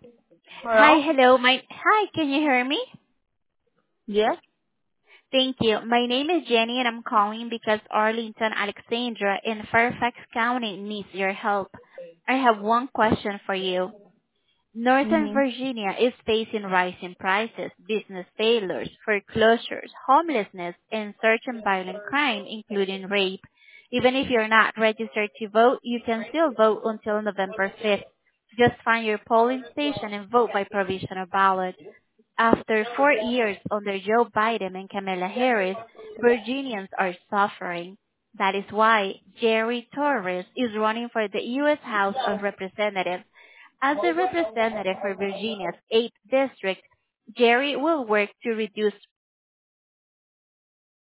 Hi, Hello? hello. Hi, can you hear me? Yes? Thank you. My name is Jenny and I'm calling because Arlington Alexandra in Fairfax County needs your help. I have one question for you. Northern Mm-hmm. Virginia is facing rising prices, business failures, foreclosures, homelessness, and surge in violent crime, including rape. Even if you're not registered to vote, you can still vote until November 5th. Just find your polling station and vote by provisional ballot. After 4 years under Joe Biden and Kamala Harris, Virginians are suffering. That is why Jerry Torres is running for the U.S. House of Representatives. As a representative for Virginia's 8th district, Jerry will work to reduce